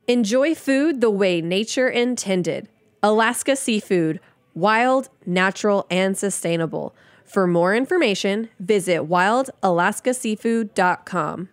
Enjoy food the way nature intended. Alaska Seafood, wild, natural, and sustainable. For more information, visit wildalaskaseafood.com.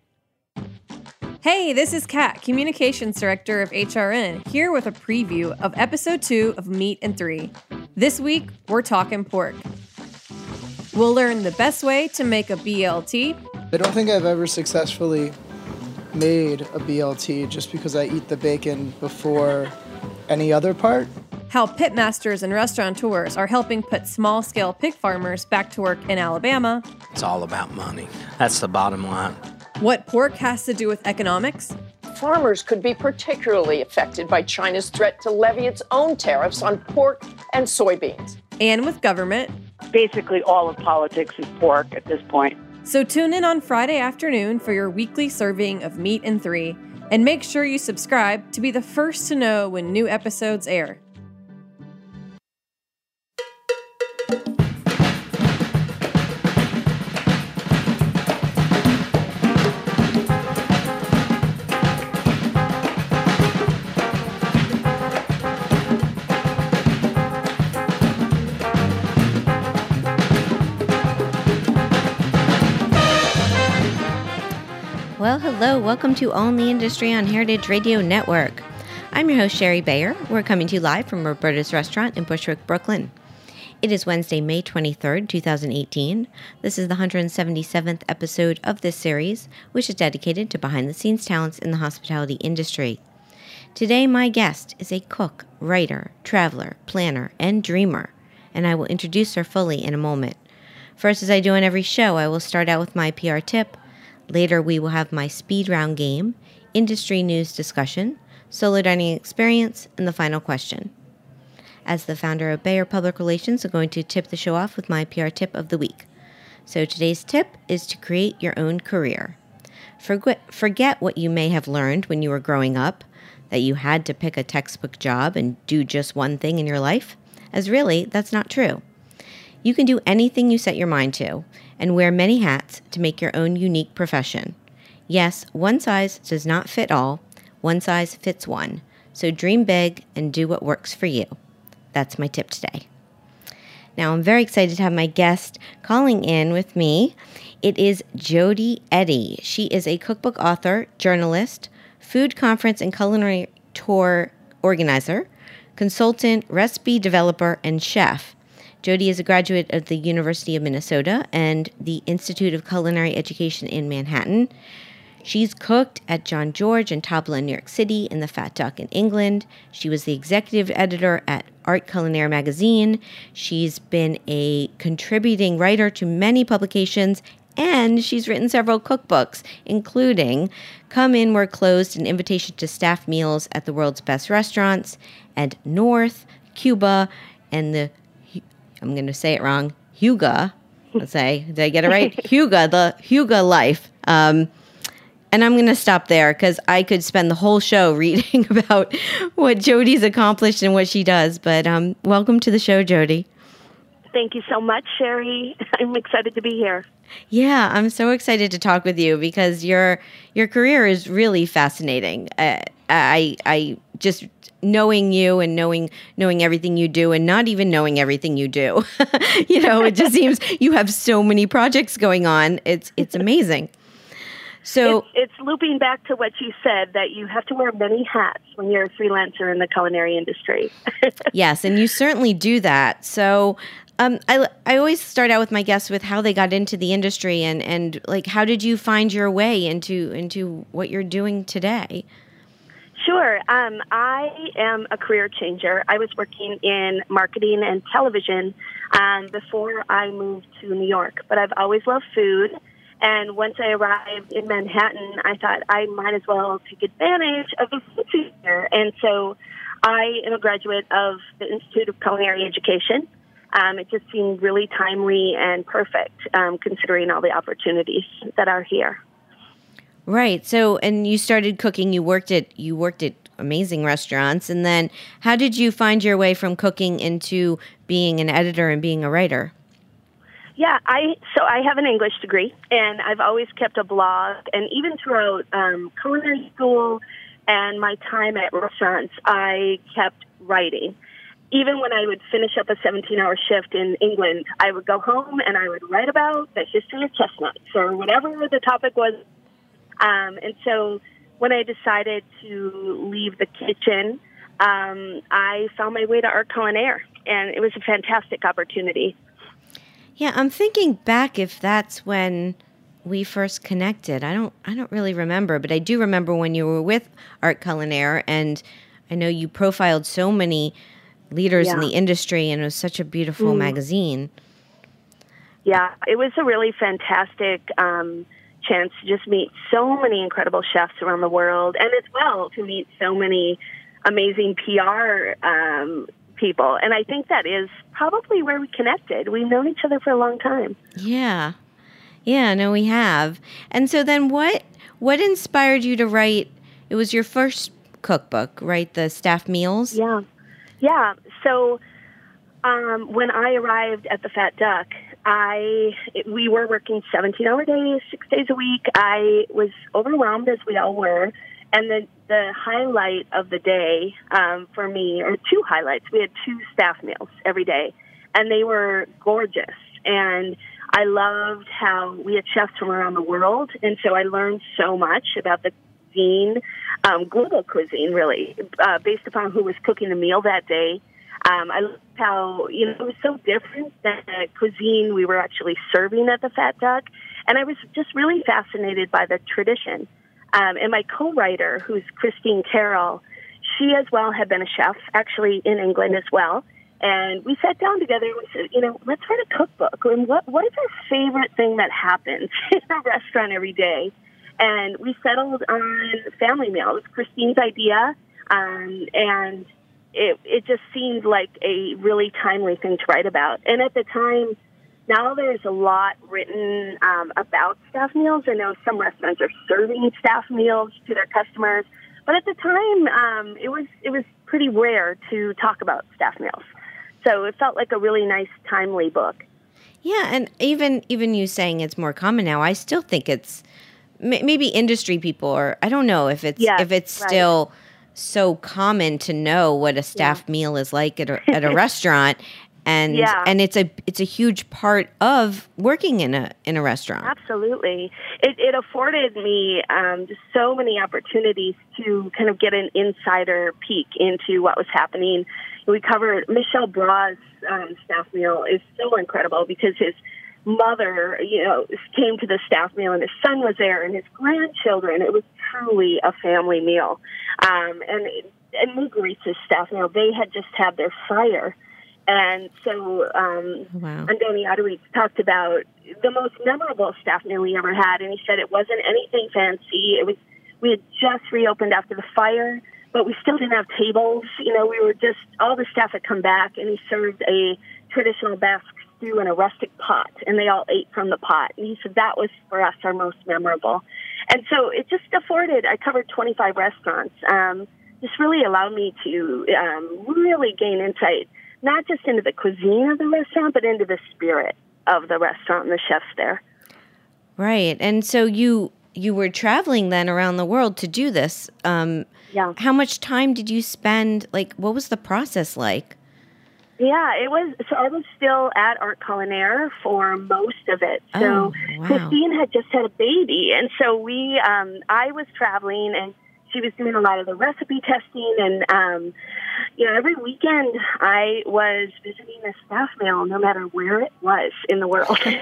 Hey, this is Kat, Communications Director of HRN, here with a preview of Episode 2 of Meat and 3. This week, we're talking pork. We'll learn the best way to make a BLT. I don't think I've ever successfully made a BLT just because I eat the bacon before any other part. How pitmasters and restaurateurs are helping put small-scale pig farmers back to work in Alabama. It's all about money. That's the bottom line. What pork has to do with economics. Farmers could be particularly affected by China's threat to levy its own tariffs on pork and soybeans. And with government. Basically, all of politics is pork at this point. So tune in on Friday afternoon for your weekly serving of Meat and 3, and make sure you subscribe to be the first to know when new episodes air. Well, hello. Welcome to All in the Industry on Heritage Radio Network. I'm your host, Sherry Bayer. We're coming to you live from Roberta's Restaurant in Bushwick, Brooklyn. It is Wednesday, May 23rd, 2018. This is the 177th episode of this series, which is dedicated to behind-the-scenes talents in the hospitality industry. Today, my guest is a cook, writer, traveler, planner, and dreamer, and I will introduce her fully in a moment. First, as I do on every show, I will start out with my PR tip. Later, we will have my speed round game, industry news discussion, solo dining experience, and the final question. As the founder of Bayer Public Relations, I'm going to tip the show off with my PR tip of the week. So today's tip is to create your own career. Forget what you may have learned when you were growing up, that you had to pick a textbook job and do just one thing in your life, as really, that's not true. You can do anything you set your mind to, and wear many hats to make your own unique profession. Yes, one size does not fit all. One size fits one. So dream big and do what works for you. That's my tip today. Now, I'm very excited to have my guest calling in with me. It is Jody Eddy. She is a cookbook author, journalist, food conference and culinary tour organizer, consultant, recipe developer, and chef. Jody is a graduate of the University of Minnesota and the Institute of Culinary Education in Manhattan. She's cooked at John George and Tabla in New York City and the Fat Duck in England. She was the executive editor at Art Culinaire magazine. She's been a contributing writer to many publications, and she's written several cookbooks, including Come In, We're Closed, an invitation to staff meals at the world's best restaurants, and North, Cuba, and the I'm going to say it wrong, Hygge. Let's say, did I get it right? Hygge, the Hygge life. And I'm going to stop there because I could spend the whole show reading about what Jody's accomplished and what she does. But welcome to the show, Jody. Thank you so much, Sherry. I'm excited to be here. Yeah, I'm so excited to talk with you because your career is really fascinating. I just knowing you and knowing everything you do and not even knowing everything you do. It just seems you have so many projects going on. It's amazing. So it's looping back to what you said, that you have to wear many hats when you're a freelancer in the culinary industry. Yes, and you certainly do that. So I always start out with my guests with how they got into the industry and like how did you find your way into what you're doing today? Sure. I am a career changer. I was working in marketing and television before I moved to New York, but I've always loved food. And once I arrived in Manhattan, I thought I might as well take advantage of the food scene here. And so I am a graduate of the Institute of Culinary Education. It just seemed really timely and perfect, considering all the opportunities that are here. Right. So, and you started cooking. You worked at amazing restaurants, and then how did you find your way from cooking into being an editor and being a writer? Yeah, I have an English degree, and I've always kept a blog, and even throughout culinary school and my time at restaurants, I kept writing. Even when I would finish up a 17-hour shift in England, I would go home and I would write about the history of chestnuts or whatever the topic was. And so when I decided to leave the kitchen, I found my way to Art Culinaire, and it was a fantastic opportunity. Yeah, I'm thinking back if that's when we first connected. I don't really remember, but I do remember when you were with Art Culinaire, and I know you profiled so many leaders in the industry, and it was such a beautiful magazine. Yeah, it was a really fantastic chance to just meet so many incredible chefs around the world, and as well to meet so many amazing PR people. And I think that is probably where we connected. We've known each other for a long time. Yeah. Yeah, no, we have. And so then what inspired you to write, it was your first cookbook, right? The Staff Meals? Yeah. Yeah. So when I arrived at the Fat Duck, we were working 17-hour days, 6 days a week. I was overwhelmed, as we all were. And the highlight of the day for me, or two highlights, we had 2 staff meals every day, and they were gorgeous. And I loved how we had chefs from around the world, and so I learned so much about the cuisine, global cuisine, really, based upon who was cooking the meal that day. I loved how, it was so different than the cuisine we were actually serving at the Fat Duck, and I was just really fascinated by the tradition. And my co-writer, who's Christine Carroll, she as well had been a chef, actually in England as well. And we sat down together and we said, let's write a cookbook. And what is our favorite thing that happens in a restaurant every day? And we settled on family meals, Christine's idea. And it just seemed like a really timely thing to write about. And at the time, now there's a lot written about staff meals. I know some restaurants are serving staff meals to their customers, but at the time, it was pretty rare to talk about staff meals. So it felt like a really nice, timely book. Yeah, and even you saying it's more common now, I still think it's maybe industry people, or I don't know if it's still so common to know what a staff meal is like at a restaurant. And it's a huge part of working in a restaurant. Absolutely. It afforded me just so many opportunities to kind of get an insider peek into what was happening. We covered Michel Bras' staff meal is so incredible because his mother, came to the staff meal and his son was there and his grandchildren. It was truly a family meal. And Mugaritza's staff meal, they had just had their fire. And so Andoni Adowitz talked about the most memorable staff meal he ever had, and he said it wasn't anything fancy. We had just reopened after the fire, but we still didn't have tables. We were just, all the staff had come back, and he served a traditional Basque stew in a rustic pot, and they all ate from the pot. And he said that was, for us, our most memorable. And so it just afforded, I covered 25 restaurants. This really allowed me to really gain insight, not just into the cuisine of the restaurant, but into the spirit of the restaurant and the chefs there. Right. And so you were traveling then around the world to do this. How much time did you spend? What was the process like? Yeah, it was. So I was still at Art Culinaire for most of it. So Christine had just had a baby. And so I was traveling, and she was doing a lot of the recipe testing, and every weekend I was visiting a staff meal, no matter where it was in the world. So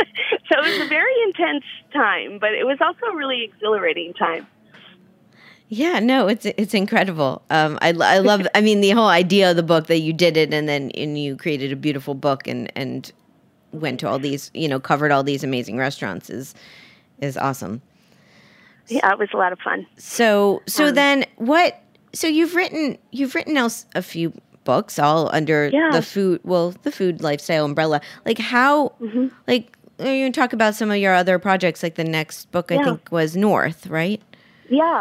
it was a very intense time, but it was also a really exhilarating time. Yeah, no, it's incredible. I love. I mean, the whole idea of the book that you did it, and you created a beautiful book, and went to all these, covered all these amazing restaurants is awesome. Yeah, it was a lot of fun. So then what? So you've written else a few books, all under the food lifestyle umbrella. You can talk about some of your other projects. Like the next book, I think, was North, right? Yeah.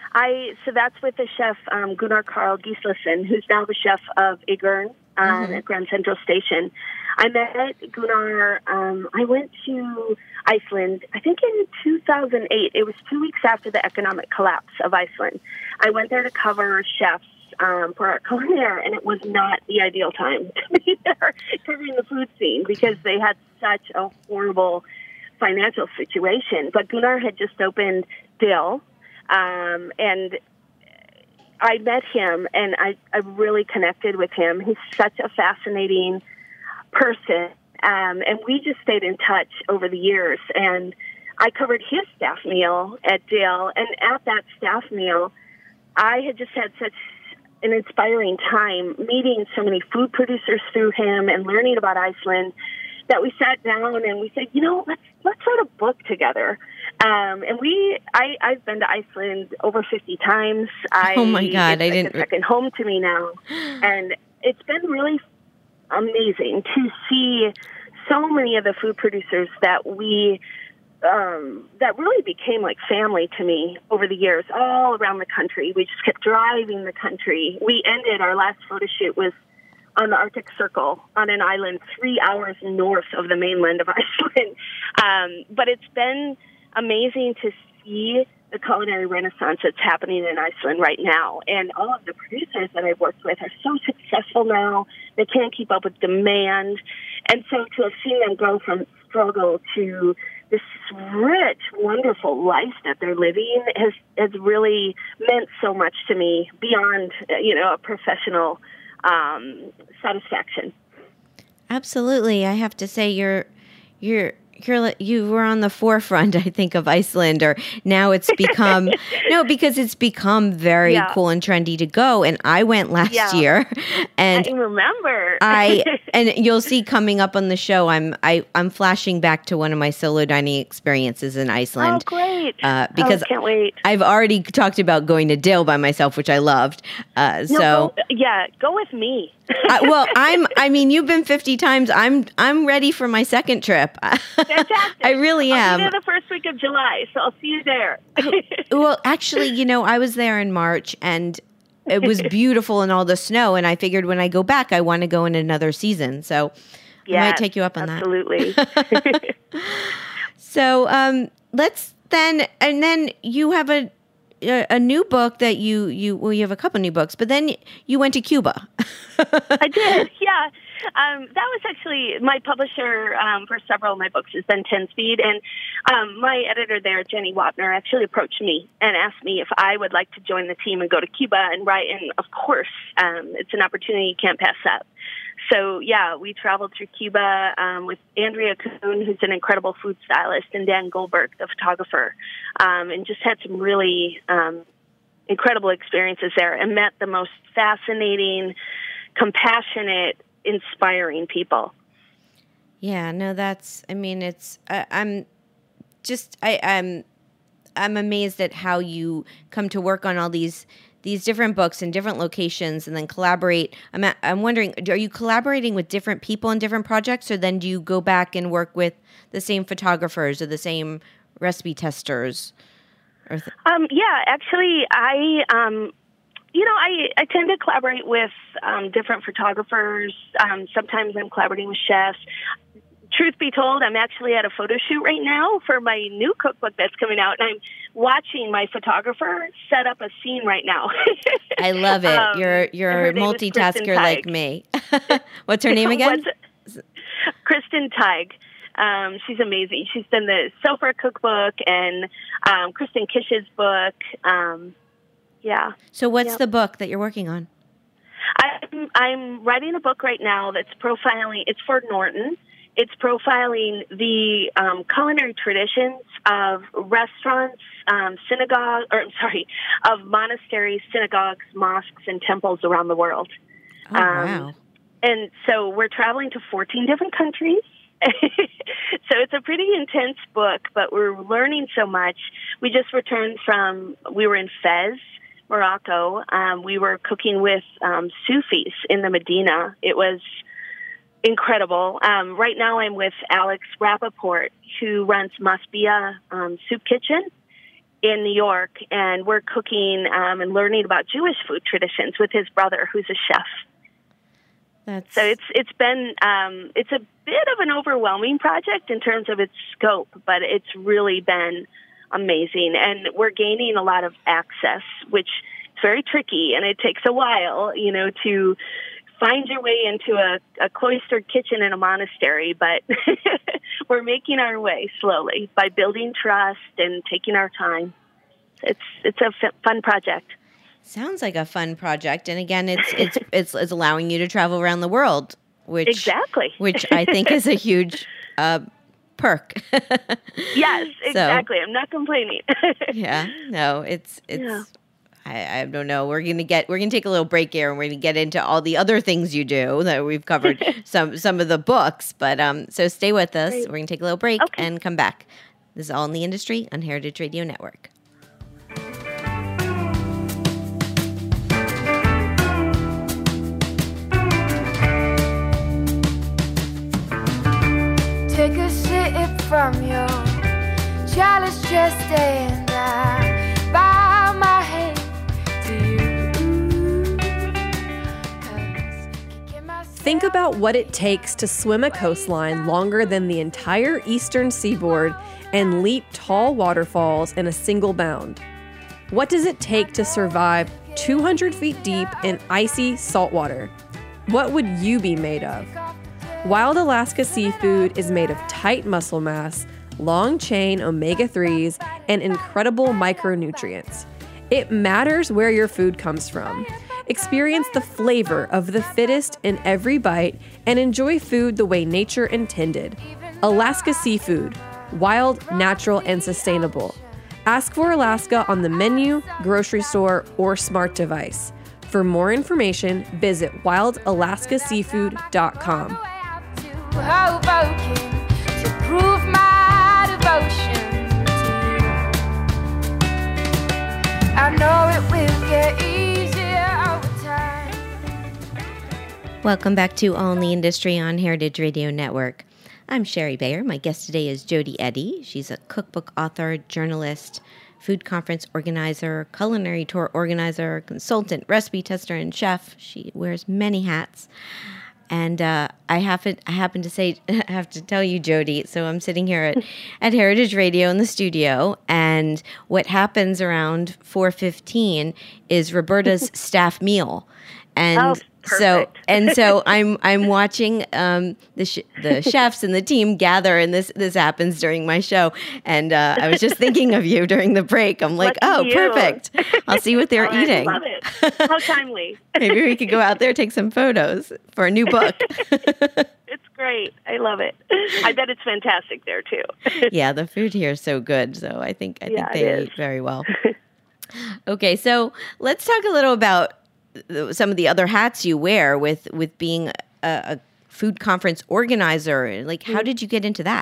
So that's with the chef Gunnar Karl Gislason, who's now the chef of Igern at Grand Central Station. I met Gunnar. I went to Iceland, I think in 2008. It was 2 weeks after the economic collapse of Iceland. I went there to cover chefs for our culinary, and it was not the ideal time to be there covering the food scene because they had such a horrible financial situation. But Gunnar had just opened Dill, and I met him, and I really connected with him. He's such a fascinating person, and we just stayed in touch over the years. And I covered his staff meal at Dill, and at that staff meal, I had just had such an inspiring time meeting so many food producers through him and learning about Iceland that we sat down and we said, let's write a book together. And I've been to Iceland over 50 times. Oh my God. It's a second home to me now. And it's been really amazing to see so many of the food producers that that really became like family to me over the years, all around the country. We just kept driving the country. We ended our last photo shoot was on the Arctic Circle on an island 3 hours north of the mainland of Iceland. But it's been amazing to see the culinary renaissance that's happening in Iceland right now. And all of the producers that I've worked with are so successful now. They can't keep up with demand. And so to have seen them go from struggle to this rich, wonderful life that they're living has really meant so much to me beyond, a professional satisfaction. Absolutely. I have to say you were on the forefront, I think, of Iceland, or now it's become, because it's become very cool and trendy to go. And I went last year, and I remember. and you'll see coming up on the show, I'm flashing back to one of my solo dining experiences in Iceland. Oh, great. Because can't wait. I've already talked about going to Dill by myself, which I loved. Go with me. You've been 50 times. I'm ready for my second trip. Fantastic. I really am. I'll be there the first week of July, so I'll see you there. Well, actually, I was there in March, and it was beautiful and all the snow, and I figured when I go back, I want to go in another season. So I might take you up on absolutely. that. So let's then, and then you have a new book that you have a couple new books, but then you went to Cuba. I did, yeah. That was actually my publisher for several of my books has been 10 Speed, and my editor there, Jenny Wapner, actually approached me and asked me if I would like to join the team and go to Cuba and write, and of course, it's an opportunity you can't pass up. So, we traveled through Cuba with Andrea Kuhn, who's an incredible food stylist, and Dan Goldberg, the photographer, and just had some really incredible experiences there and met the most fascinating, compassionate, inspiring people. Yeah, no, I'm amazed at how you come to work on all these different books in different locations and then collaborate. I'm wondering, are you collaborating with different people in different projects, or then do you go back and work with the same photographers or the same recipe testers? Actually, I tend to collaborate with different photographers. Sometimes I'm collaborating with chefs. Truth be told, I'm actually at a photo shoot right now for my new cookbook that's coming out, and I'm watching my photographer set up a scene right now. I love it. You're a multitasker like me. What's her name again? Kristen Teig. She's amazing. She's done the Sofer cookbook and Kristen Kish's book. So what's the book that you're working on? I'm writing a book right now that's profiling. It's for Norton. It's profiling the culinary traditions of restaurants, of monasteries, synagogues, mosques, and temples around the world. Oh, wow. And so we're traveling to 14 different countries. So it's a pretty intense book, but we're learning so much. We just returned we were in Fez, Morocco. We were cooking with Sufis in the Medina. It was incredible. Right now I'm with Alex Rappaport, who runs Masbia Soup Kitchen in New York, and we're cooking and learning about Jewish food traditions with his brother, who's a chef. So it's been it's a bit of an overwhelming project in terms of its scope, but it's really been amazing. And we're gaining a lot of access, which is very tricky, and it takes a while, to find your way into a cloistered kitchen in a monastery. But we're making our way slowly by building trust and taking our time. It's a fun project. Sounds like a fun project, and again, it's allowing you to travel around the world, which I think is a huge perk. Yes, exactly. So, I'm not complaining. Yeah, no, it's. Yeah. I don't know. We're gonna take a little break here, and we're gonna get into all the other things you do that we've covered some of the books. But so stay with us. Great. We're gonna take a little break and come back. This is All in the Industry on Heritage Radio Network. Take a sip from your chalice, just and I bow my head to you. Think about what it takes to swim a coastline longer than the entire eastern seaboard and leap tall waterfalls in a single bound. What does it take to survive 200 feet deep in icy saltwater? What would you be made of? Wild Alaska seafood is made of tight muscle mass, long-chain omega-3s, and incredible micronutrients. It matters where your food comes from. Experience the flavor of the fittest in every bite and enjoy food the way nature intended. Alaska Seafood. Wild, natural, and sustainable. Ask for Alaska on the menu, grocery store, or smart device. For more information, visit wildalaskaseafood.com. Hoboken to prove my devotion to you. I know it will get easier over time. Welcome back to All in the Industry on Heritage Radio Network. I'm Sherry Bayer. My guest today is Jody Eddy. She's a cookbook author, journalist, food conference organizer, culinary tour organizer, consultant, recipe tester, and chef. She wears many hats. And I have to tell you, Jody, so I'm sitting here at Heritage Radio in the studio, and what happens around 4:15 is Roberta's staff meal. And so I'm watching the chefs and the team gather, and this happens during my show. And I was just thinking of you during the break. I'm like, perfect. I'll see what they're eating. I love it. How timely. Maybe we could go out there, take some photos for a new book. It's great. I love it. I bet it's fantastic there too. Yeah, the food here is so good. So I think they eat very well. Okay, so let's talk a little about some of the other hats you wear with being a food conference organizer. Like, how did you get into that?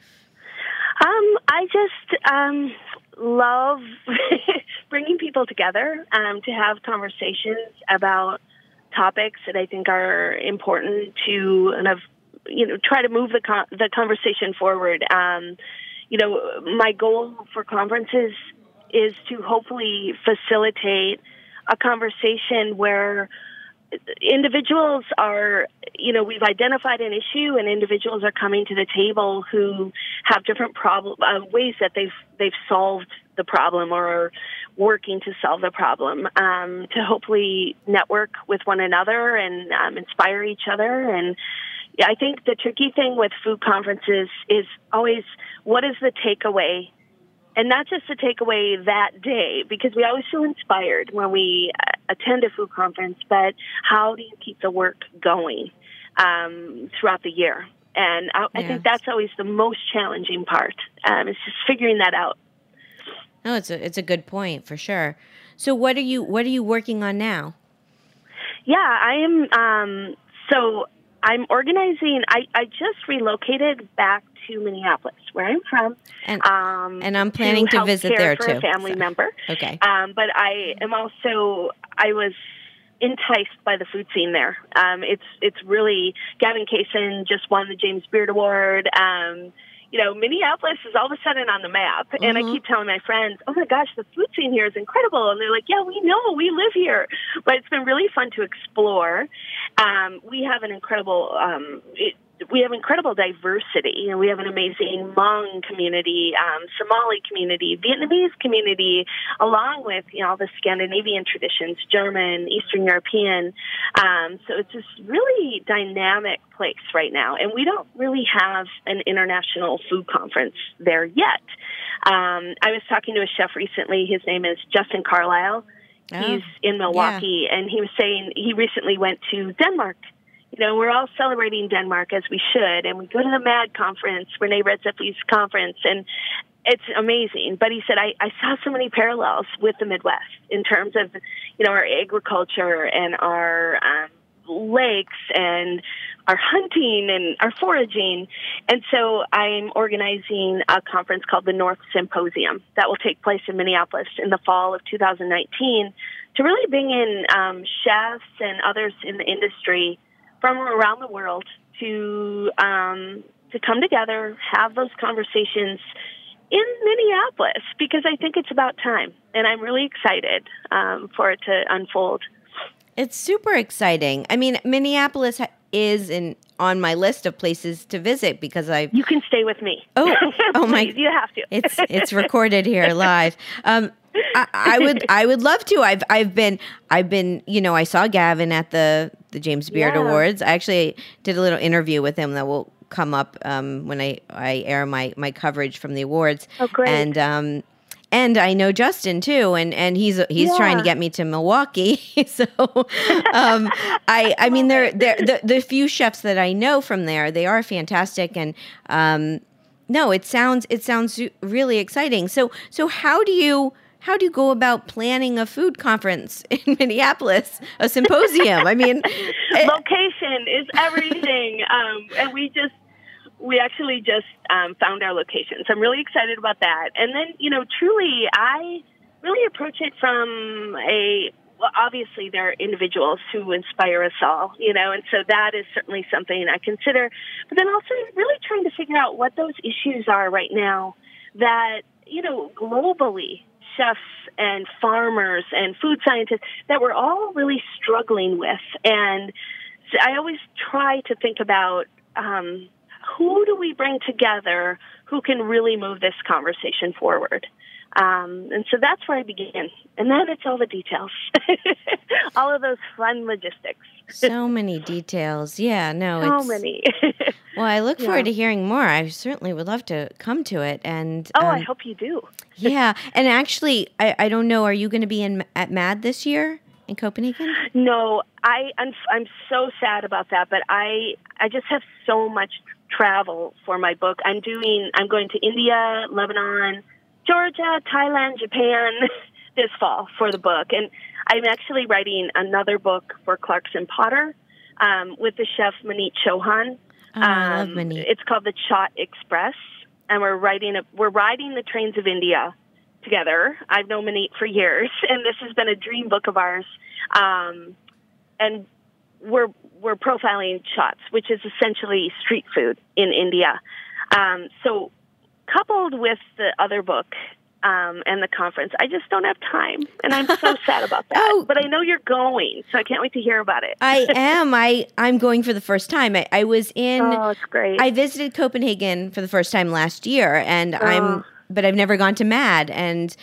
I just love bringing people together to have conversations about topics that I think are important to kind of, try to move the conversation forward. My goal for conferences is to hopefully facilitate a conversation where individuals are, we've identified an issue, and individuals are coming to the table who have different ways that they've solved the problem or are working to solve the problem, to hopefully network with one another and inspire each other. And I think the tricky thing with food conferences is always, what is the takeaway? And not just the takeaway that day, because we always feel inspired when we attend a food conference, but how do you keep the work going throughout the year? And I think that's always the most challenging part. It's just figuring that out. No, it's a good point for sure. So what are you working on now? Yeah, I am. So I'm organizing. I just relocated back to Minneapolis, where I'm from, and I'm planning to visit there for too. A family member. Okay. But I was enticed by the food scene there. It's really, Gavin Kaysen just won the James Beard Award. Minneapolis is all of a sudden on the map. And I keep telling my friends, oh my gosh, the food scene here is incredible. And they're like, yeah, we know, we live here. But it's been really fun to explore. We have an incredible diversity, and we have an amazing Hmong community, Somali community, Vietnamese community, along with all the Scandinavian traditions, German, Eastern European. So it's this really dynamic place right now, and we don't really have an international food conference there yet. I was talking to a chef recently. His name is Justin Carlisle. He's in Milwaukee, and he was saying he recently went to Denmark. We're all celebrating Denmark as we should, and we go to the MAD conference, Rene Redzepi's conference, and it's amazing. But he said, I saw so many parallels with the Midwest in terms of, our agriculture and our lakes and our hunting and our foraging. And so I'm organizing a conference called the North Symposium that will take place in Minneapolis in the fall of 2019 to really bring in chefs and others in the industry from around the world to come together, have those conversations in Minneapolis, because I think it's about time, and I'm really excited for it to unfold. It's super exciting. I mean, Minneapolis is on my list of places to visit because You can stay with me. Oh my! You have to. It's recorded here live. I would love to. I've been. I saw Gavin at the James Beard Awards. I actually did a little interview with him that will come up when I air my coverage from the awards. Oh, great! And I know Justin too, and he's trying to get me to Milwaukee. So I mean, the few chefs that I know from there, they are fantastic, and no, it sounds really exciting. So how do you go about planning a food conference in Minneapolis, a symposium? I mean, location is everything, and we actually just found our location. So I'm really excited about that. And then, truly, I really approach it from obviously there are individuals who inspire us all, and so that is certainly something I consider. But then also really trying to figure out what those issues are right now that, globally, chefs and farmers and food scientists that we're all really struggling with. And so I always try to think about who do we bring together who can really move this conversation forward. And so that's where I begin. And then it's all the details, all of those fun logistics. So many details. Yeah, no. So many. Well, I look forward to hearing more. I certainly would love to come to it. And I hope you do. Yeah. And actually, I don't know, are you going to be at MAD this year in Copenhagen? No, I'm so sad about that, but I just have so much travel for my book. I'm going to India, Lebanon, Georgia, Thailand, Japan this fall for the book. And I'm actually writing another book for Clarkson Potter with the chef Maneet Chauhan. I love Maneet. It's called the Chaat Express, and we're riding the trains of India together. I've known Maneet for years, and this has been a dream book of ours. And we're profiling chaats, which is essentially street food in India. So coupled with the other book and the conference, I just don't have time, and I'm so sad about that. But I know you're going, so I can't wait to hear about it. I am. I'm going for the first time. I was in. Oh, it's great. I visited Copenhagen for the first time last year, and but I've never gone to MAD, and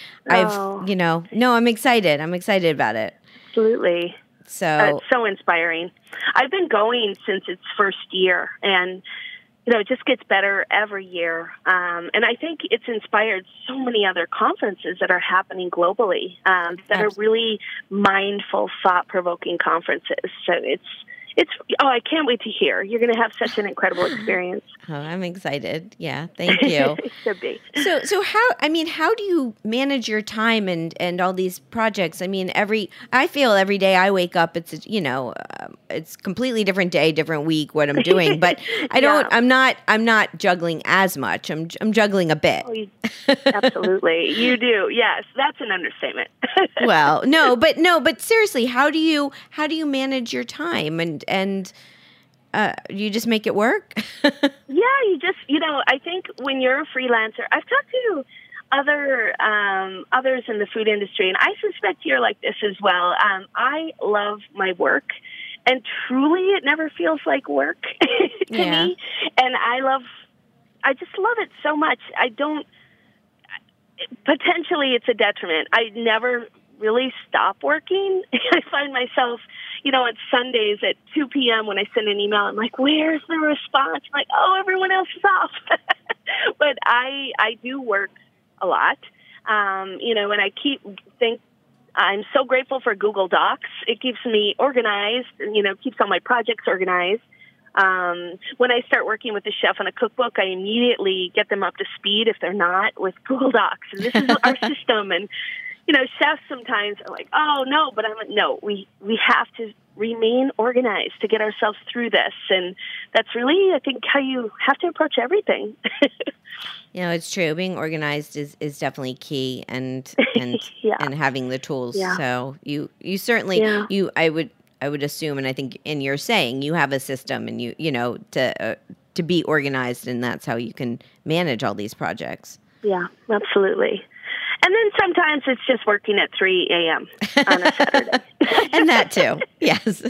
I'm excited. I'm excited about it. Absolutely. So it's so inspiring. I've been going since its first year, and it just gets better every year. And I think it's inspired so many other conferences that are happening globally that are really mindful, thought-provoking conferences. So I can't wait to hear. You're going to have such an incredible experience. Oh, I'm excited. Yeah, thank you. It should be. So how do you manage your time and all these projects? I mean, I feel every day I wake up, it's it's completely different day, different week, what I'm doing, but I'm not juggling as much. I'm juggling a bit. Oh, absolutely. You do. Yes. That's an understatement. Well, no, but seriously, how do you manage your time and you just make it work? Yeah, I think when you're a freelancer, I've talked to others in the food industry, and I suspect you're like this as well. I love my work, and truly it never feels like work to me. And I just love it so much. Potentially it's a detriment. I never really stop working. I find myself, on Sundays at 2 p.m. when I send an email, I'm like, where's the response? I'm like, oh, everyone else is off. But I do work a lot, and I'm so grateful for Google Docs. It keeps me organized, keeps all my projects organized. When I start working with a chef on a cookbook, I immediately get them up to speed if they're not with Google Docs. And this is our system. And, chefs sometimes are like, oh, no, but I'm like, no, we have to remain organized to get ourselves through this. And that's really, I think, how you have to approach everything. It's true. Being organized is definitely key, and and having the tools. Yeah. So you certainly I would assume, and I think in your saying, you have a system, and to be organized, and that's how you can manage all these projects. Yeah, absolutely. And then sometimes it's just working at 3 a.m. on a Saturday. And that too, yes.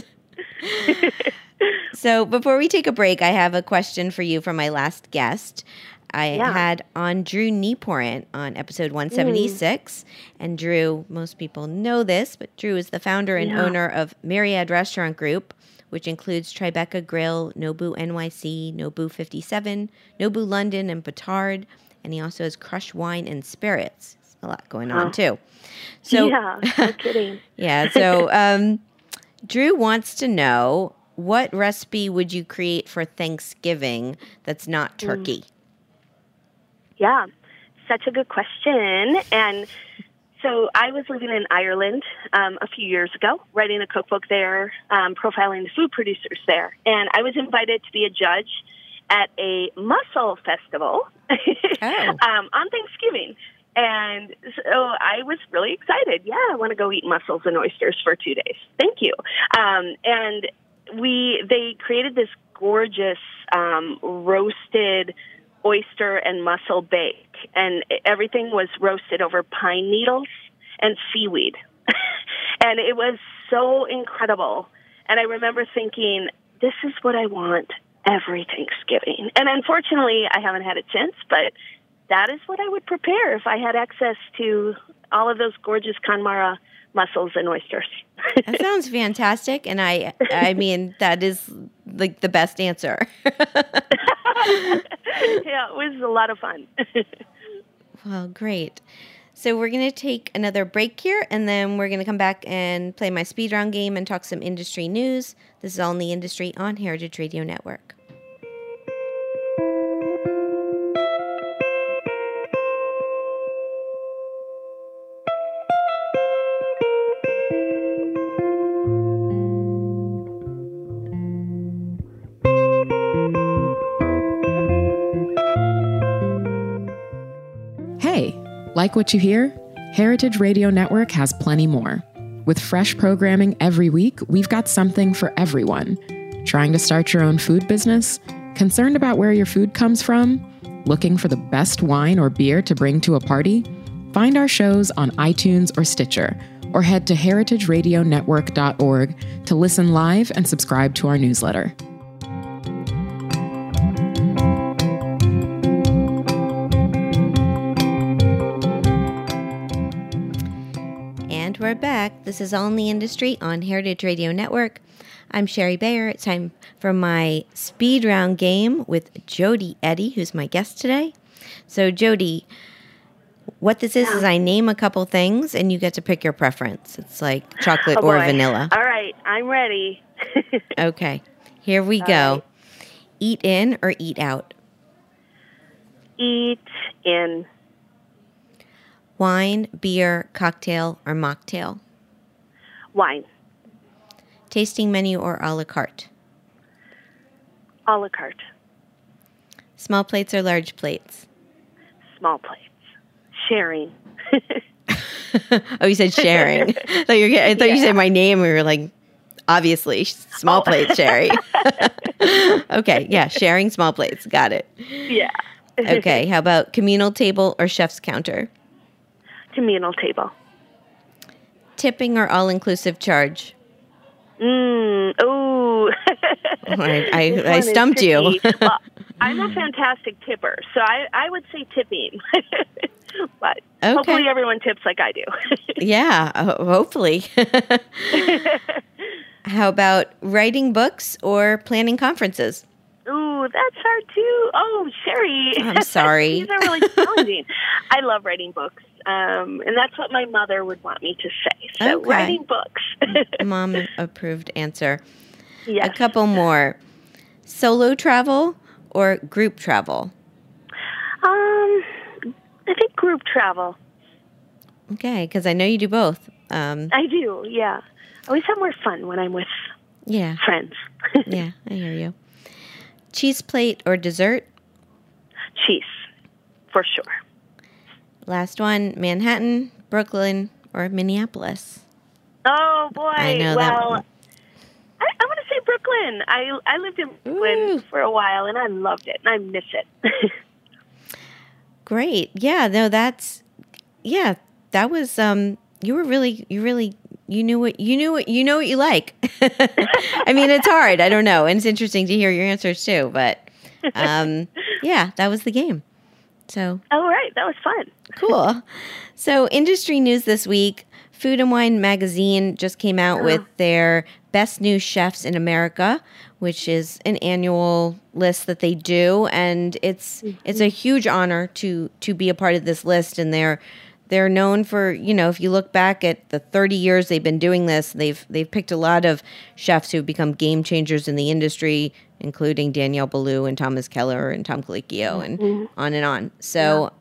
So before we take a break, I have a question for you from my last guest. I had on Drew Nieporent on episode 176. And Drew, most people know this, but Drew is the founder and owner of Myriad Restaurant Group, which includes Tribeca Grill, Nobu NYC, Nobu 57, Nobu London, and Petard. And he also has Crush Wine and Spirits. A lot going on, too. So, no kidding. So Drew wants to know, what recipe would you create for Thanksgiving that's not turkey? Yeah, such a good question. And so I was living in Ireland a few years ago, writing a cookbook there, profiling the food producers there. And I was invited to be a judge at a mussel festival on Thanksgiving. And so I was really excited. Yeah, I want to go eat mussels and oysters for 2 days. Thank you. And they created this gorgeous roasted oyster and mussel bake, and everything was roasted over pine needles and seaweed. And it was so incredible. And I remember thinking, this is what I want every Thanksgiving. And unfortunately, I haven't had it since, but that is what I would prepare if I had access to all of those gorgeous Connemara mussels and oysters. That sounds fantastic, and I mean, that is like the best answer. Yeah, it was a lot of fun. Well, great. So we're going to take another break here, and then we're going to come back and play my speed round game and talk some industry news. This is All in the Industry on Heritage Radio Network. Like what you hear? Heritage Radio Network has plenty more. With fresh programming every week, we've got something for everyone. Trying to start your own food business? Concerned about where your food comes from? Looking for the best wine or beer to bring to a party? Find our shows on iTunes or Stitcher, or head to heritageradionetwork.org to listen live and subscribe to our newsletter. We're back. This is All in the Industry on Heritage Radio Network. I'm Sherry Bayer. It's time for my speed round game with Jody Eddy, who's my guest today. So, Jody, what this is I name a couple things, and you get to pick your preference. It's like chocolate or vanilla. All right, I'm ready. Okay, here we go. Right. Eat in or eat out? Eat in. Wine, beer, cocktail, or mocktail? Wine. Tasting menu or a la carte? A la carte. Small plates or large plates? Small plates. Sharing. Oh, you said sharing. I thought you said my name and we were like, Obviously, small plates, Sherry. Okay, yeah, sharing small plates. Got it. Yeah. Okay, how about communal table or chef's counter? Communal table. Tipping or all-inclusive charge? Oh. I stumped you. Well, I'm a fantastic tipper, so I would say tipping. But hopefully everyone tips like I do. Yeah, hopefully. How about writing books or planning conferences? Ooh, that's hard too. Oh, Sherry. I'm sorry. These are really challenging. I love writing books. And that's what my mother would want me to say. So writing books. Mom approved answer. Yes. A couple more. Solo travel or group travel? I think group travel. Okay, because I know you do both. I do, yeah. I always have more fun when I'm with friends. Yeah, I hear you. Cheese plate or dessert? Cheese, for sure. Last one, Manhattan, Brooklyn, or Minneapolis? Oh, boy. I know that one. I want to say Brooklyn. I lived in Brooklyn for a while, and I loved it, and I miss it. Great. Yeah, no, that was, you know what you like. I mean, it's hard. I don't know. And it's interesting to hear your answers too, but, yeah, that was the game. So. All right. That was fun. Cool. So industry news this week, Food and Wine magazine just came out with their best new chefs in America, which is an annual list that they do, and it's a huge honor to be a part of this list. And they're known for, if you look back at the 30 years they've been doing this, they've picked a lot of chefs who've become game changers in the industry, including Danielle Boulud and Thomas Keller and Tom Colicchio and on and on. So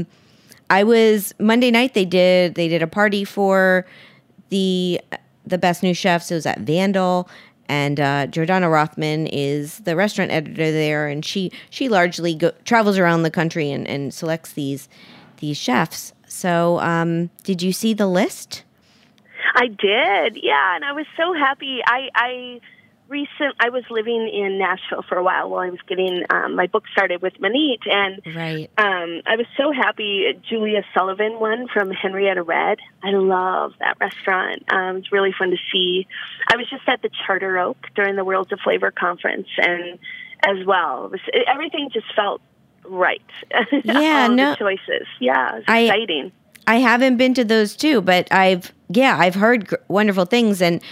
Monday night they did a party for the best new chefs. It was at Vandal. And Jordana Rothman is the restaurant editor there, and she largely travels around the country and selects these chefs. So, did you see the list? I did, yeah, and I was so happy. I was living in Nashville for a while I was getting my book started with Manit, and I was so happy. Julia Sullivan won from Henrietta Red. I love that restaurant. It's really fun to see. I was just at the Charter Oak during the Worlds of Flavor conference, and as well, everything just felt right. Yeah, the choices. Yeah, it's exciting. I haven't been to those two, but I've heard wonderful things, and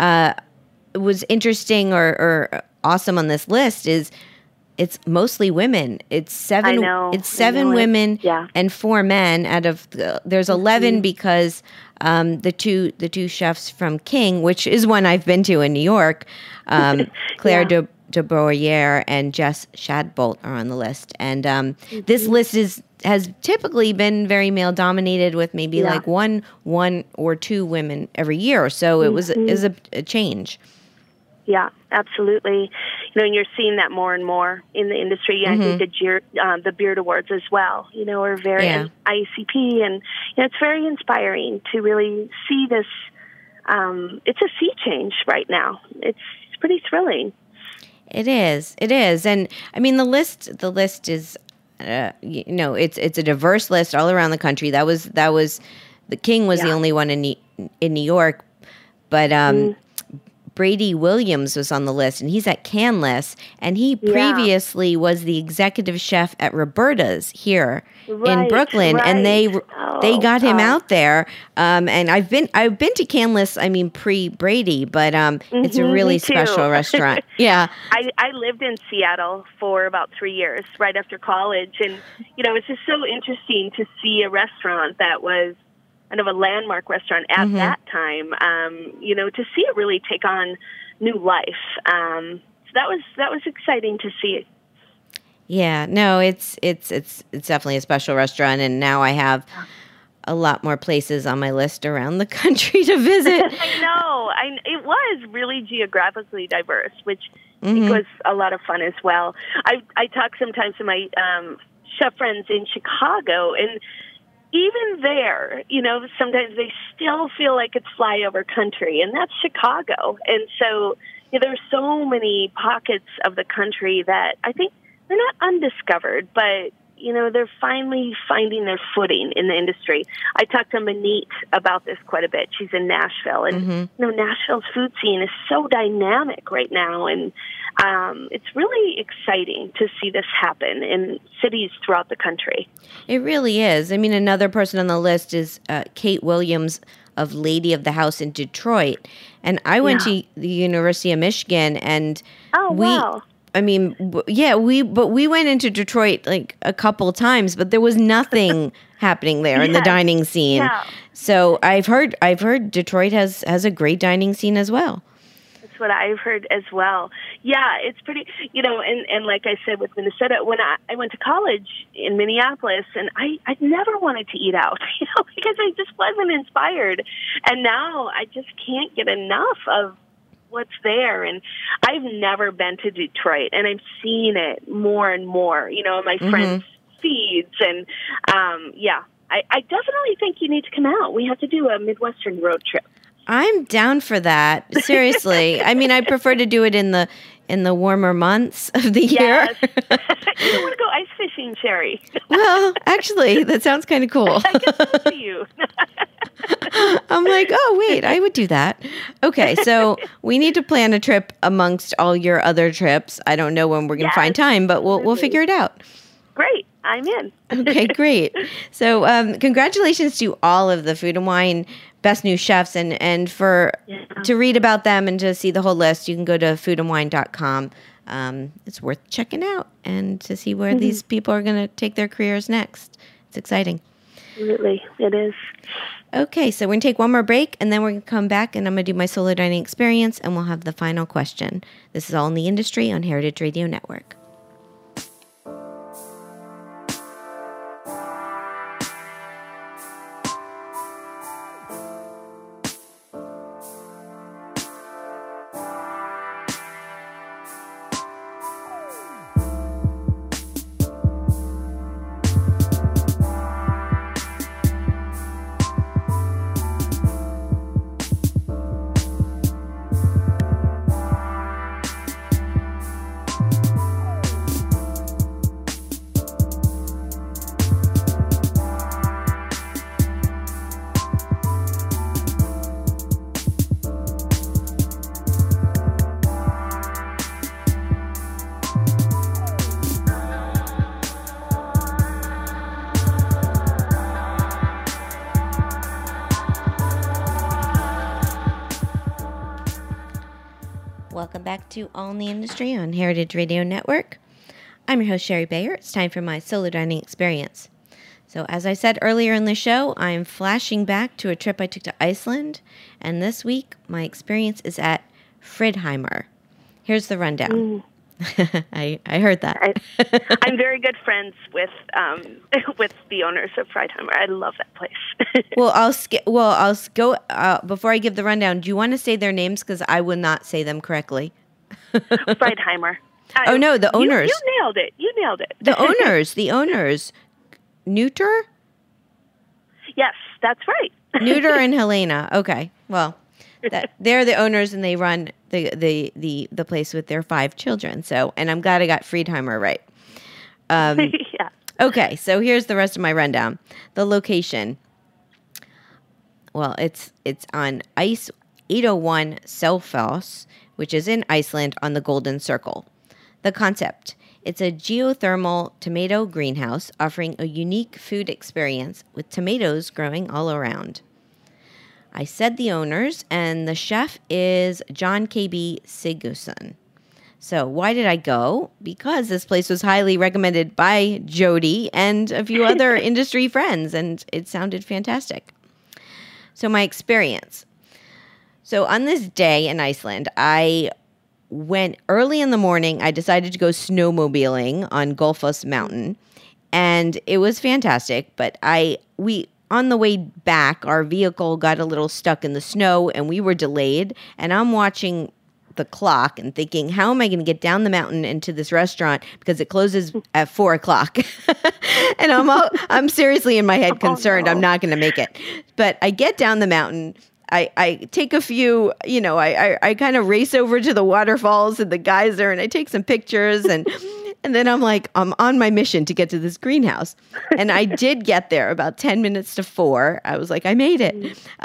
was interesting or awesome on this list is it's mostly women. It's seven women and 4 men out of there's 11 because the two chefs from King, which is one I've been to in New York, Claire de Boyer and Jess Shadbolt are on the list. And this list has typically been very male dominated with maybe like one or 2 women every year. So it was a change. Yeah, absolutely. And you're seeing that more and more in the industry. I think the Beard Awards as well, are very ICP, and it's very inspiring to really see this. It's a sea change right now. It's pretty thrilling. It is, and I mean the list is, it's a diverse list all around the country. That was the King was the only one in New York, but Brady Williams was on the list, and he's at Canlis, and he previously was the executive chef at Roberta's here in Brooklyn, and they got him out there. And I've been to Canlis, I mean pre-Brady, but it's a really special restaurant. Yeah, I lived in Seattle for about 3 years right after college, and it's just so interesting to see a restaurant that was kind of a landmark restaurant at that time, to see it really take on new life. So that was exciting to see. Yeah, no, it's definitely a special restaurant, and now I have a lot more places on my list around the country to visit. I know. It was really geographically diverse, which I think was a lot of fun as well. I talk sometimes to my chef friends in Chicago, and even there, sometimes they still feel like it's flyover country, and that's Chicago. And so there's so many pockets of the country that I think they're not undiscovered, but they're finally finding their footing in the industry. I talked to Manit about this quite a bit. She's in Nashville, and Nashville's food scene is so dynamic right now, and it's really exciting to see this happen in cities throughout the country. It really is. I mean, another person on the list is Kate Williams of Lady of the House in Detroit, and I went to the University of Michigan, and wow. I mean, we went into Detroit like a couple times, but there was nothing happening there in the dining scene. Yeah. So I've heard Detroit has a great dining scene as well. That's what I've heard as well. Yeah, it's pretty, and like I said with Minnesota, when I went to college in Minneapolis, and I never wanted to eat out, because I just wasn't inspired. And now I just can't get enough of what's there. And I've never been to Detroit, and I've seen it more and more, in my friends' feeds. And I definitely think you need to come out. We have to do a Midwestern road trip. I'm down for that. Seriously. I mean, I prefer to do it in the warmer months of the year. Yes. You don't want to go ice fishing, Sherry. Well, actually, that sounds kind of cool. I can talk to you. I'm like, oh, wait, I would do that. Okay, so we need to plan a trip amongst all your other trips. I don't know when we're going to find time, but we'll figure it out. Great. I'm in. Okay, great. So congratulations to all of the Food and Wine Best New Chefs. And to read about them and to see the whole list, you can go to foodandwine.com. It's worth checking out and to see where these people are going to take their careers next. It's exciting. Absolutely. It is. Okay, so we're going to take one more break, and then we're going to come back, and I'm going to do my solo dining experience, and we'll have the final question. This is All in the Industry on Heritage Radio Network. Welcome back to All in the Industry on Heritage Radio Network. I'm your host, Sherry Bayer. It's time for my solo dining experience. So as I said earlier in the show, I'm flashing back to a trip I took to Iceland. And this week, my experience is at Fridheimer. Here's the rundown. I heard that. I'm very good friends with the owners of Fridheimer. I love that place. I'll go before I give the rundown. Do you want to say their names because I will not say them correctly? Fridheimer. Oh no, the owners. You nailed it. You nailed it. The owners. Neuter? Yes, that's right. Neuter and Helena. Okay. Well, they're the owners and they run the place with their 5 children. So, and I'm glad I got Fridheimer right. Yeah. Okay, so here's the rest of my rundown. The location. Well, it's on Ice 801 Selfoss, which is in Iceland on the Golden Circle. The concept. It's a geothermal tomato greenhouse offering a unique food experience with tomatoes growing all around. I said the owners, and the chef is John K.B. Sigurdsson. So why did I go? Because this place was highly recommended by Jody and a few other industry friends, and it sounded fantastic. So my experience. So on this day in Iceland, I went early in the morning. I decided to go snowmobiling on Gullfoss Mountain, and it was fantastic. But on the way back, our vehicle got a little stuck in the snow, and we were delayed. And I'm watching the clock and thinking, how am I going to get down the mountain into this restaurant because it closes at 4:00? And I'm seriously in my head concerned I'm not going to make it. But I get down the mountain. I take a few, I kind of race over to the waterfalls and the geyser, and I take some pictures, and then I'm like, I'm on my mission to get to this greenhouse. And I did get there about 10 minutes to 4. I was like, I made it.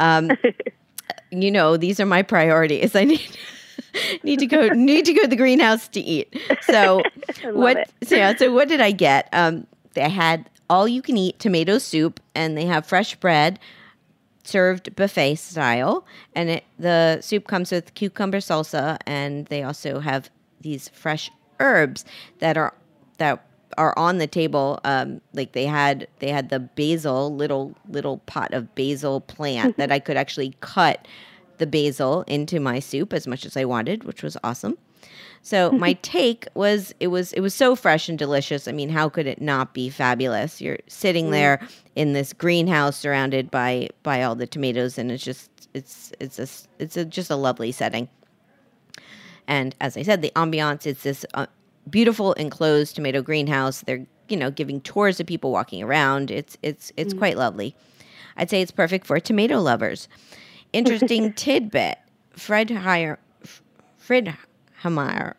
These are my priorities. I need to go to the greenhouse to eat. So what did I get? They had all you can eat tomato soup, and they have fresh bread served buffet style, and the soup comes with cucumber salsa, and they also have these fresh herbs that are on the table. Like they had the basil, little pot of basil plant that I could actually cut the basil into my soup as much as I wanted, which was awesome. So my take was it was so fresh and delicious. I mean, how could it not be fabulous? You're sitting there in this greenhouse surrounded by all the tomatoes, and it's just a lovely setting. And as I said, the ambiance, it's this beautiful enclosed tomato greenhouse. They're giving tours of people walking around. It's quite lovely. I'd say it's perfect for tomato lovers. Interesting tidbit: Friedheimer. Why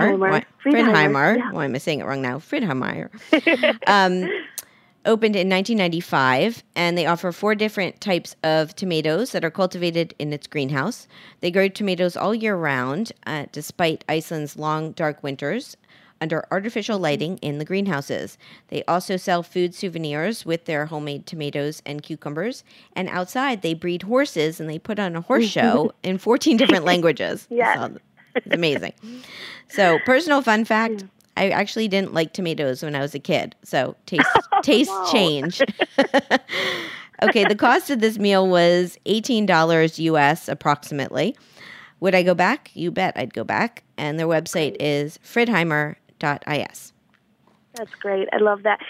am I saying it wrong now? Friedheimer opened in 1995, and they offer 4 different types of tomatoes that are cultivated in its greenhouse. They grow tomatoes all year round, despite Iceland's long, dark winters, under artificial lighting in the greenhouses. They also sell food souvenirs with their homemade tomatoes and cucumbers. And outside, they breed horses, and they put on a horse show in 14 different languages. Yeah. It's amazing. So, personal fun fact, I actually didn't like tomatoes when I was a kid. So, taste change. Okay, the cost of this meal was $18 US approximately. Would I go back? You bet I'd go back. And their website is friedheimer.is. That's great. I love that.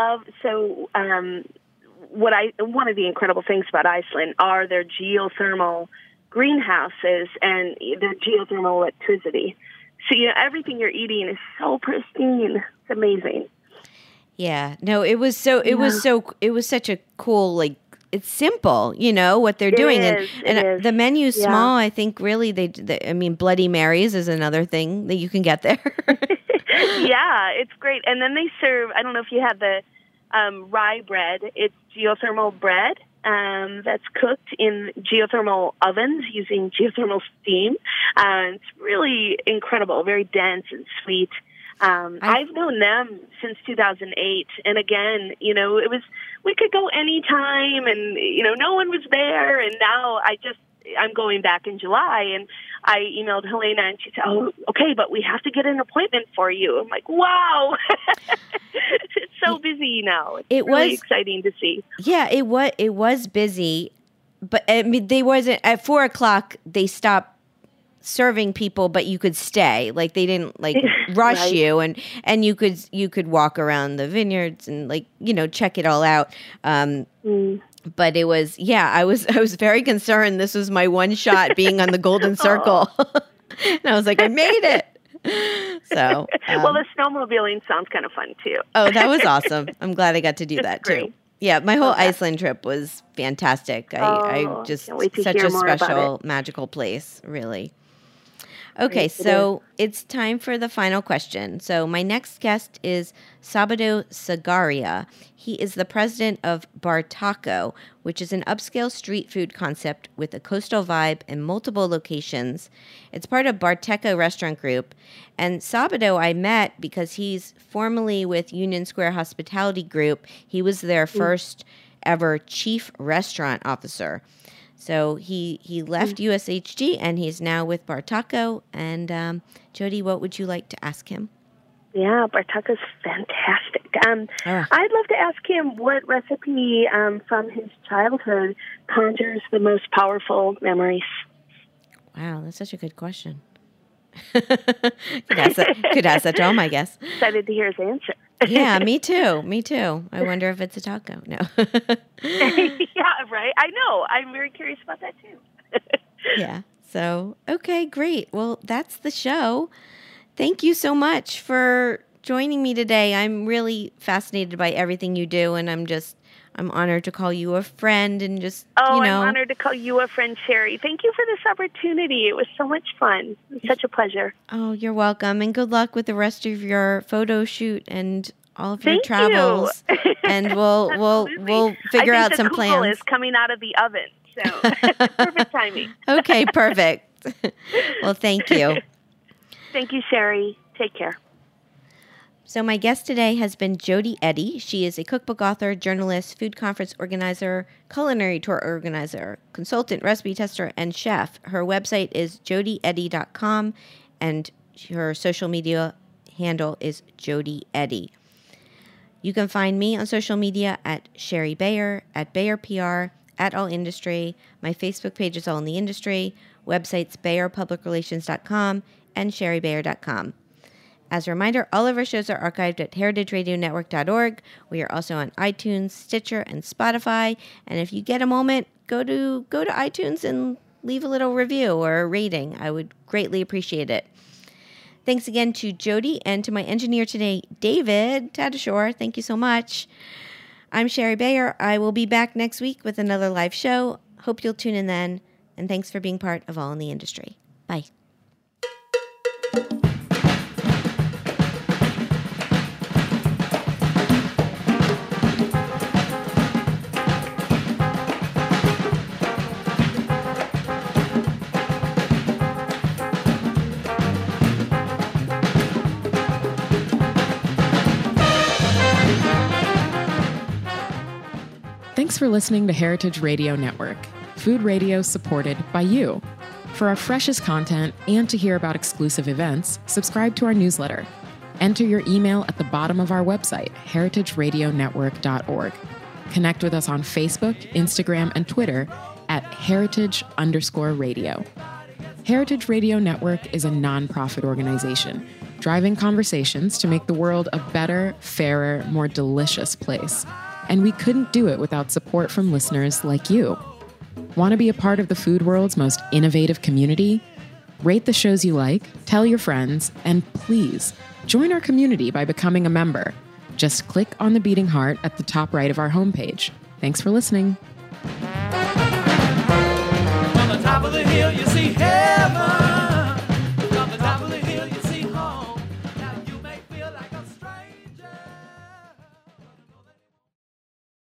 One of the incredible things about Iceland are their geothermal greenhouses and their geothermal electricity. So, everything you're eating is so pristine. It's amazing. Yeah. No, it was such a cool, like, it's simple, what they're doing. And the menu's small. I think really Bloody Marys is another thing that you can get there. Yeah, it's great. And then they serve, I don't know if you had the rye bread. It's geothermal bread that's cooked in geothermal ovens using geothermal steam. It's really incredible, very dense and sweet. I've known them since 2008. And again, we could go anytime and, no one was there. And now I'm going back in July, and I emailed Helena, and she said, "Oh, okay, but we have to get an appointment for you." I'm like, wow. It's so busy now. It's really exciting to see. Yeah, it was busy, but they wasn't at 4:00. They stopped serving people, but you could stay. Like, they didn't rush right. you, and you could walk around the vineyards and check it all out. But it was, I was very concerned. This was my one shot being on the Golden Circle. And I was like, I made it. So, well, the snowmobiling sounds kind of fun too. Oh, that was awesome. I'm glad I got to do that great. too. Yeah, my whole Iceland trip was fantastic. I just such a special, magical place, really. Okay, so it's time for the final question. So my next guest is Sabado Sagaria. He is the president of Bar Taco, which is an upscale street food concept with a coastal vibe and multiple locations. It's part of Barteca Restaurant Group. And Sabado I met because he's formerly with Union Square Hospitality Group. He was their first ever chief restaurant officer. So he left USHG, and he's now with Bar Taco. And Jody, what would you like to ask him? Yeah, Bar Taco's fantastic. I'd love to ask him what recipe from his childhood conjures the most powerful memories. Wow, that's such a good question. Could ask that to him, I guess. Excited to hear his answer. Yeah, me too. I wonder if it's a taco. No. Yeah, right. I know. I'm very curious about that too. Yeah. So, okay, great. Well, that's the show. Thank you so much for joining me today. I'm really fascinated by everything you do, and I'm honored to call you a friend and just, I'm honored to call you a friend, Sherry. Thank you for this opportunity. It was so much fun. It was such a pleasure. Oh, you're welcome. And good luck with the rest of your photo shoot and all of your travels. And we'll figure out some plans. I think the kugel is coming out of the oven, so perfect timing. Okay, perfect. Well, thank you. Thank you, Sherry. Take care. So my guest today has been Jody Eddy. She is a cookbook author, journalist, food conference organizer, culinary tour organizer, consultant, recipe tester, and chef. Her website is jodyeddy.com, and her social media handle is Jody Eddy. You can find me on social media at Sherry Bayer, at Bayer PR, at All Industry. My Facebook page is All in the Industry. Websites BayerPublicRelations.com and SherryBayer.com. As a reminder, all of our shows are archived at heritageradionetwork.org. We are also on iTunes, Stitcher, and Spotify. And if you get a moment, go to iTunes and leave a little review or a rating. I would greatly appreciate it. Thanks again to Jody and to my engineer today, David Tadashore. Thank you so much. I'm Sherry Bayer. I will be back next week with another live show. Hope you'll tune in then. And thanks for being part of All in the Industry. Bye. Thanks for listening to Heritage Radio Network, food radio supported by you. For our freshest content and to hear about exclusive events, subscribe to our newsletter. Enter your email at the bottom of our website, heritageradionetwork.org. Connect with us on Facebook, Instagram, and Twitter at heritage_radio. Heritage Radio Network is a nonprofit organization driving conversations to make the world a better, fairer, more delicious place. And we couldn't do it without support from listeners like you. Want to be a part of the food world's most innovative community? Rate the shows you like, tell your friends, and please join our community by becoming a member. Just click on the beating heart at the top right of our homepage. Thanks for listening. On the top of the hill, you see, hey!